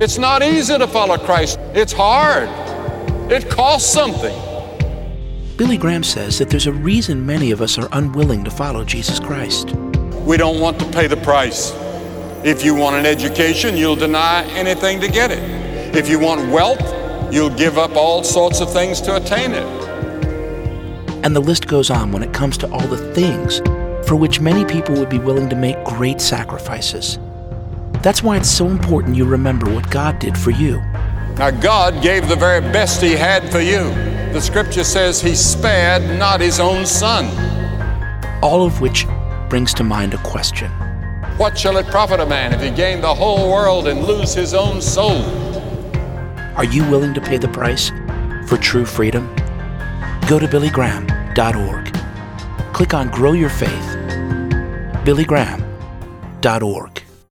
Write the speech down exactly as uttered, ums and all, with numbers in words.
It's not easy to follow Christ. It's hard. It costs something. Billy Graham says that there's a reason many of us are unwilling to follow Jesus Christ. We don't want to pay the price. If you want an education, you'll deny anything to get it. If you want wealth, you'll give up all sorts of things to attain it. And the list goes on when it comes to all the things for which many people would be willing to make great sacrifices. That's why it's so important you remember what God did for you. Now, God gave the very best He had for you. The Scripture says He spared not His own Son. All of which brings to mind a question. What shall it profit a man if he gain the whole world and lose his own soul? Are you willing to pay the price for true freedom? Go to billy graham dot org. Click on Grow Your Faith. billy graham dot org.